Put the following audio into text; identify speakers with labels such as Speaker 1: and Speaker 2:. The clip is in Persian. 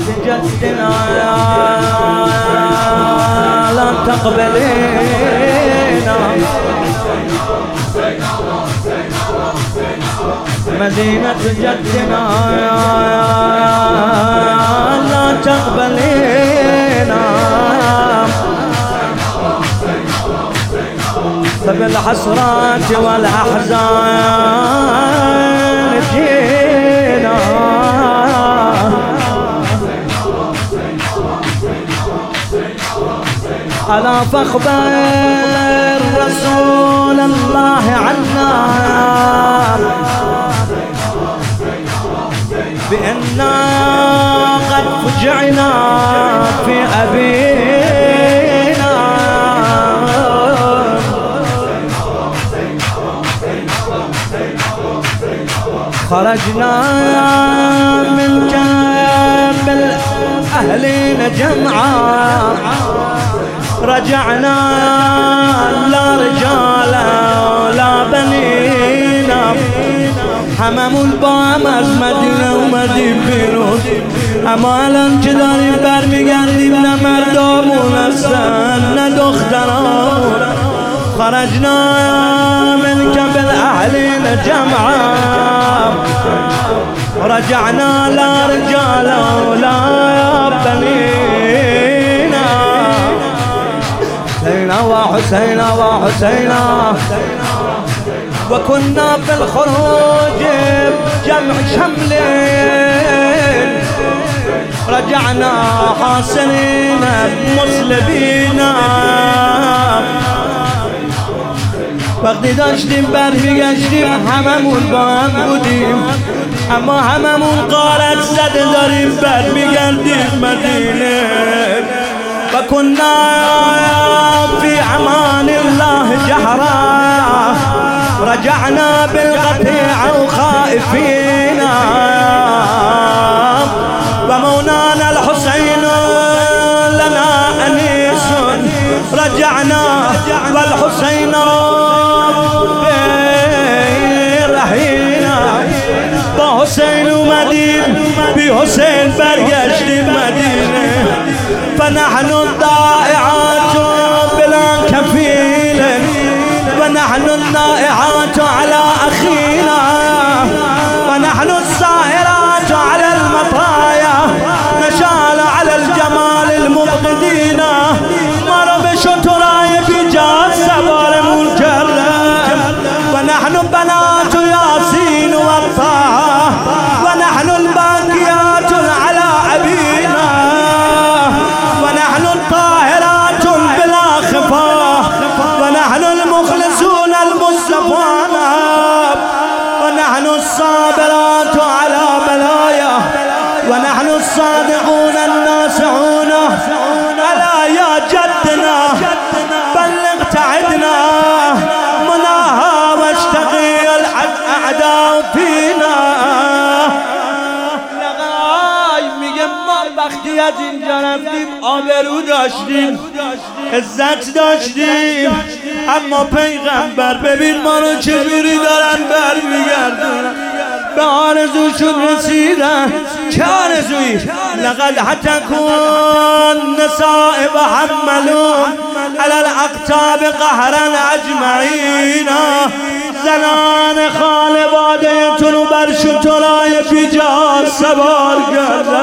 Speaker 1: جدنا لا تقبلينا مدينة جدنا لا تقبلينا فبالحسرات والأحزان جينا ألا فاخبر رسول الله عنا بأننا قد فجعنا في أبينا خرجنا من كامل أهلنا جمعا رجعنا لا رجال ولا بنينا حمام البام از مدینه اومدیم بیرون اما الان که داریم برمیگردیم نه مردامون هستن نه دخترامون خرجنا من قبل اهلنا جمعا رجعنا لا رجال ولا بنينا حسينا وحسينا وحسينا وكنا في الخروج جمع شملين رجعنا حاصرين مسلمين وقتی داشتیم برمیگشتیم هممون با هم بودیم اما هممون غارت زده داریم برمیگردیم مدینه و کنا فی امان الله جهرا رجعنا بالقطيع وخائفين ومولانا الحسين لنا أنيس رجعنا والحسين رحينا بحسين ومدين بحسين برگشتیم مدينة فنحن الضائعات بلا كفيل ونحن النائعات على أخينا ونحن السائرات على المطايا نشال على الجمال المبغضين مرا بشطراي بجاز سبار منكرم ونحن بنات ياسين والطه ونحن الباقيات على أبينا ونحن الطاهرات بلا خفاء ونحن المخلصون المصطفون ونحن الصابرات على بلايا ونحن الصادقون الناصعون ألا يا جدنا بلغ تعدنا مناها واشتقي الأعداء فينا لغای میگم ما وقتی از اینجا رفتیم آبرو داشتیم عزت داشتیم اما پیغمبر ببین ما رو چجوری دارن برمیگردن به آرزوشون رسیدن چه آرزویی لقد حتکون نساء و حملون علی الاقطاب قهرا اجمعین زنان خانوادهتون رو بر شترهای بیجا سوار کردن